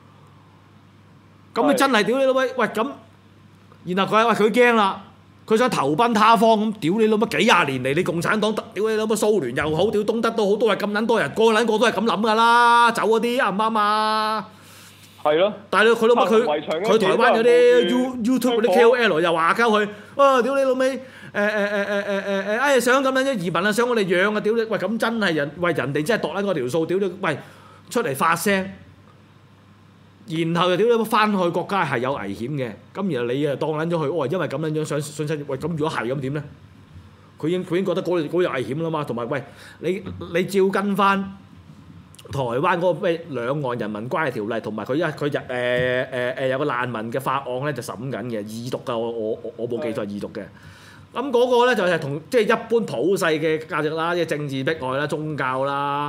咁你真係屌你老母喂咁，然後佢驚啦。佢想投奔他方咁，屌你老母幾廿年嚟，你共產黨屌你老母蘇聯又好，屌東德都好，都係咁撚多人，個撚個都係咁諗噶啦，走嗰啲啱唔啱啊？係咯。但係佢老母佢台灣有啲 YouTube 嗰啲 KOL 又話交佢，哇！屌你老味哎想咁撚啲移民啊，想我哋養啊，屌你喂咁真係人哋真係度撚嗰條數，屌你喂出嚟發聲。然後又屌你翻去國家係有危險嘅，咁然後你又當撚咗佢，哇！因為咁撚樣想信親，喂咁如果係咁點咧？佢已經覺得嗰有危險啦嘛，同埋喂你照跟翻台灣嗰個咩兩岸人民關係條例，同埋佢有個難民嘅法案咧就審緊嘅二讀㗎，我冇記錯二讀嘅。咁嗰個咧就係同即係一般普世嘅價值啦，即係政治迫害啦、宗教啦、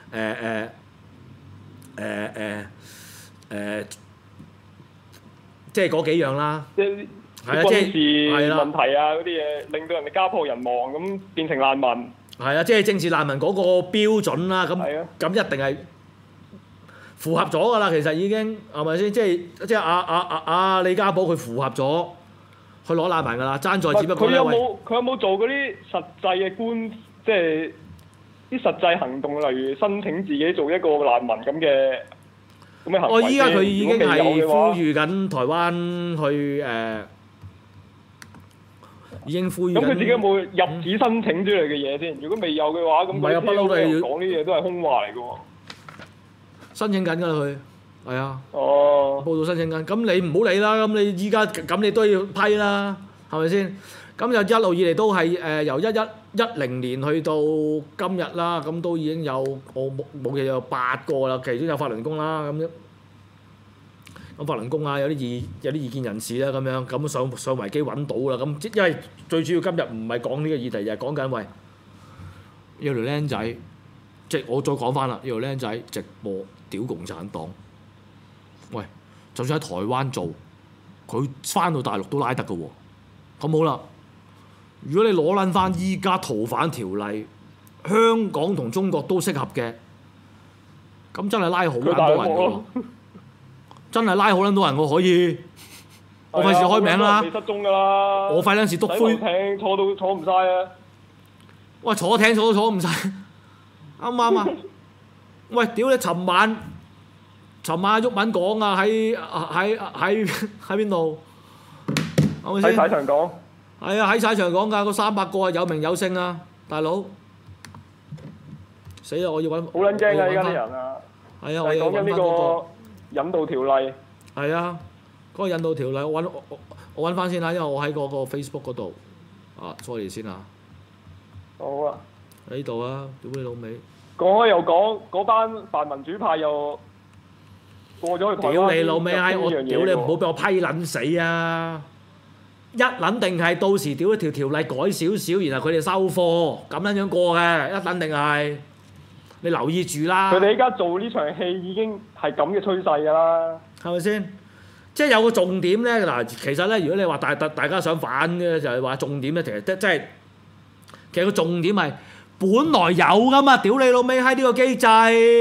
即係嗰幾樣啦，即係軍事問題啊嗰啲嘢，令到人哋家破人亡咁變成難民。 係啊，即係政治難民嗰個標準啦，咁一定係符合咗㗎啦。其實已經係咪先？即係李家寶佢符合咗，去攞難民㗎啦。爭在只不過咧， 佢有冇做嗰啲實際嘅即係啲實際行動，例如申請自己做一個難民咁嘅？ 我依家佢已經係呼籲緊台灣去已經呼籲緊。咁佢自己有冇入紙申請之類嘅嘢先？如果未有嘅話，咁佢不嬲都係講啲嘢都係空話嚟嘅喎。申請緊㗎啦，佢係啊。哦。報道申請緊，咁你唔好理啦。咁你依家咁你都要批啦，係咪先？咁就一路以嚟都係由10年去到今日啦，咁都已經有我冇記有8個啦，其中有法輪功啦咁樣，咁法輪功啊有啲意見人士啦咁樣，咁上維基揾到啦，咁因為最主要今日唔係講呢個議題，就係講緊喂有條僆仔，即係我再講翻啦，有條僆仔直播屌共產黨，喂，就算喺台灣做，佢翻到大陸都拉得㗎喎，咁好啦。如果你攞撚翻依家逃犯條例，香港同中國都適合嘅，咁真係拉好撚多人㗎喎，真係拉好撚多人喎可以。我費事開名啦。未失蹤㗎啦。我費撚事篤灰。艇坐到坐唔晒啊！喂，坐艇坐都坐唔晒，啱唔啱啊？喂，屌你！尋晚阿毓民講啊，喺邊度？係咪先？喺踩場講。係啊，喺踩場講㗎，嗰300個係有名有姓啊，大佬！死啦！我要揾。好撚驚啊！依家啲人啊。係啊，我要揾翻嗰個引渡條例。係啊，嗰個引渡條例，我揾翻先啦，因為我喺嗰個 Facebook 嗰度。sorry 先啊。好啊。喺呢度啊！屌你老味。講開又講，嗰班泛民主派又過咗去台灣。屌你老味閪！我屌你唔好俾我批撚死啊！一撚定係到時屌一條例改少少，然後佢哋收貨咁樣過嘅，一撚定係你留意住啦。佢哋而家做呢場戲已經係咁嘅趨勢㗎啦，係咪先？即係有個重點咧嗱，其實咧，如果你話大家想反嘅就係話重點咧，其實個重點係本來有㗎嘛，屌你老味喺呢個機制。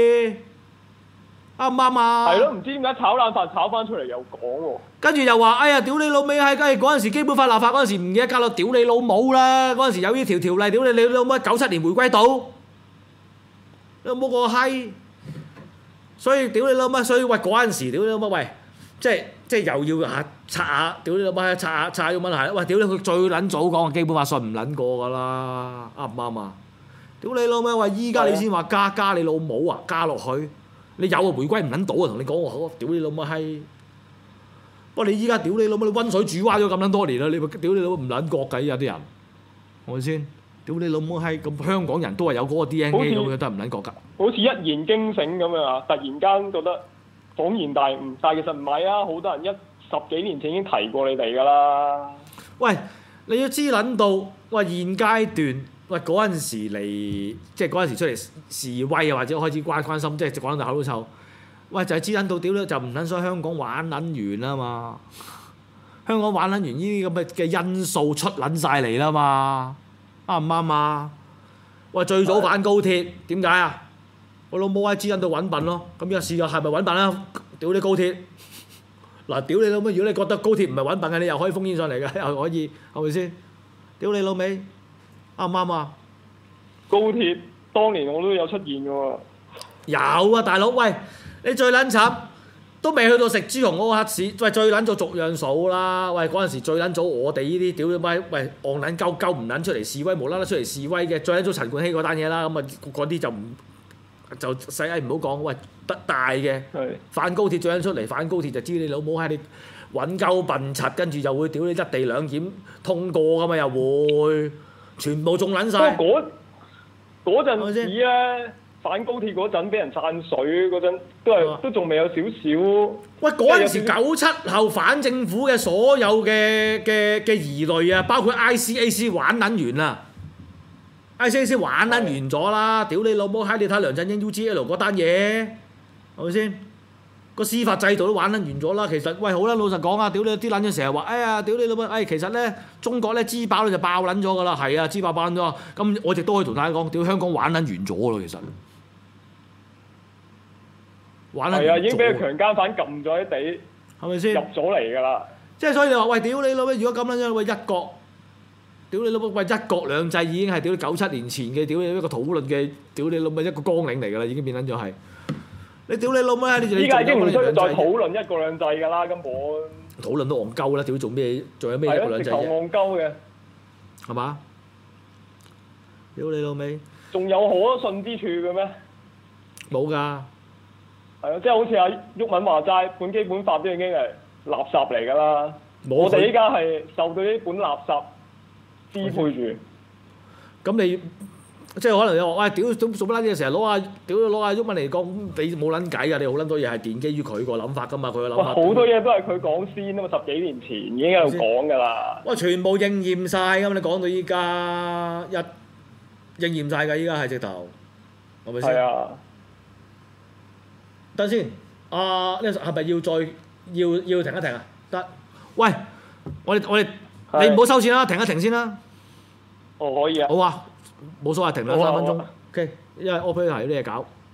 啱唔啱啊？係咯，唔知點解炒冷飯炒翻出嚟又講喎。跟住又話：哎呀，屌你老味！係嗰陣時基本法立法嗰陣時唔記得加落屌你老母啦！嗰陣時有呢條例，屌你老母！97年回歸到，你老母個閪！所以屌你老母，所以喂嗰陣時屌你老母喂，即係又要拆下屌你老母，拆下要問題。喂，屌你佢最撚早講基本法信唔撚過㗎啦，啱唔啱啊？屌你老母！喂，依家你先話加你老母啊，加落去。你有啊，回歸唔撚到啊！同你講我好，屌你老母閪！不過你依家屌你老母，你溫水煮蛙咗咁撚多年啦，你屌你老母唔撚覺㗎，有啲人係咪先？屌你老母閪！咁香港人都係有嗰個 DNA 咁嘅，都係唔撚覺㗎。好似一言驚醒咁樣啊！突然間覺得恍然大悟，但係其實唔係啊！好多人10幾年前已經提過你哋㗎啦。喂，你要知撚到喂現階段。喂，嗰陣時嚟，即係嗰陣時出嚟示威啊，或者開始關心，即係講到口都臭。 喂就係知撚到屌咧，就唔撚想香港玩撚完啦嘛！香港玩撚完呢啲咁嘅因素出撚晒嚟啦嘛，啱唔啱啊？喂，最早反高鐵點解啊？我老母喺知撚到揾笨咯，咁而家試下係咪揾笨啊？屌你高鐵！嗱，屌你老母！如果你覺得高鐵唔係揾笨嘅，你又可以封煙上嚟嘅，又可以係咪先？屌你老味，啱唔啱啊？ 高鐵當年我都有出現嘅喎。 有啊，大佬，喂，你最撚慘都未去到食豬紅嗰個黑市，喂，最撚早逐樣數啦。喂，嗰陣時最撚早我哋呢啲屌你媽，喂，戇撚鳩唔撚出嚟示威，無啦啦出嚟示威嘅，最撚早陳冠希嗰單嘢啦，咁啊嗰啲就細嗌唔好講，喂，不大嘅反高鐵最撚出嚟，反高鐵就知你老母喺你揾鳩笨柒，跟住就會屌你一地兩檢通過噶嘛，又會全部中撚晒。 嗰陣時咧，反高鐵嗰陣俾人散水嗰陣，都仲未有少少。喂，嗰陣時97後反政府嘅所有嘅疑慮啊，包括 ICAC 玩撚完啦。ICAC 玩撚完咗啦，屌你老母閪！你睇梁振英 UGL 嗰單嘢，係咪先？個司法制度都玩撚完咗啦。其實喂，好啦，老實講啊，屌你啲撚嘢成日話，哎呀，屌你老母！其實咧中國咧支爆咧就爆撚咗㗎啦，係啊，支爆撚咗。咁我亦都可以同大家講，屌香港玩撚完咗咯，其實玩撚完咗。係啊， 已經俾佢強姦犯撳咗喺地，係咪先？入咗嚟㗎啦。 即係所以你話喂，屌你老母！如果咁樣喂一國。屌你老母！喂，一國兩制已經係屌你97年前嘅屌你一個討論嘅屌你老母一個綱領嚟㗎啦，已經變撚咗係。你屌你老母！依家已經唔需要再討論一國兩制㗎啦，根本。 討論都戇鳩啦！屌做咩？仲有咩一國兩制啫？ 係啊，直頭戇鳩嘅。 係嘛？屌你老味！ 仲有可信之處嘅咩？ 冇㗎。係啊，即係好似阿毓民話齋，本基本法都已經係垃圾嚟㗎啦。我哋依家係受到呢本垃圾支配住， 咁你即係可能你話喂，屌做乜撚嘢？成日攞阿毓民嚟講，你冇撚計㗎！你好撚多嘢係奠基於佢個諗法㗎嘛，佢個諗法。 好多嘢都係佢講先啊嘛，10幾年前已經喺度講㗎啦。 哇！全部應驗晒㗎嘛！你講到依家應驗晒㗎，依家係直頭，係咪先？ 係啊。 等先，呢係咪要再要停一停啊？得，喂，我哋你唔好收錢啦，停一停先啦。 哦，可以啊。 好啊，冇所謂，停兩3分鐘。OK，因為 operator 有啲嘢搞。